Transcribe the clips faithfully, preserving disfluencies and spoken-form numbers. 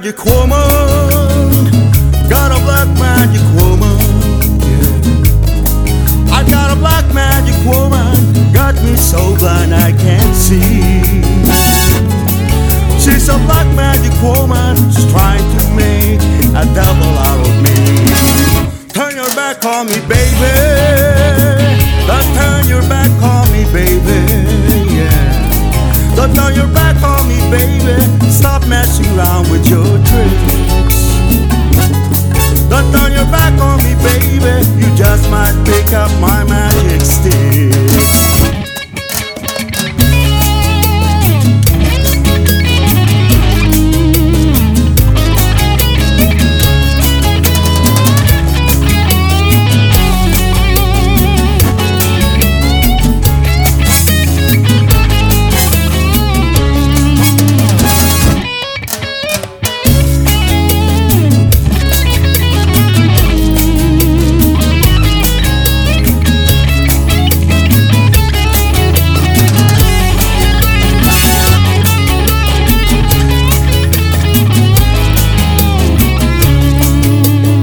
magic woman, got a black magic woman, yeah. I got a black magic woman, got me so blind I can't see. She's a black magic woman, she's trying to make a devil out of me. Turn your back on me, baby. Don't turn your back on me, baby, yeah. Don't turn your back on me, baby. Stop messing around with your tricks. Don't turn your back on me, baby. You just might pick up my magic sticks.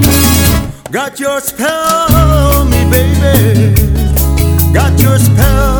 Got your spell on me, baby. Got your spell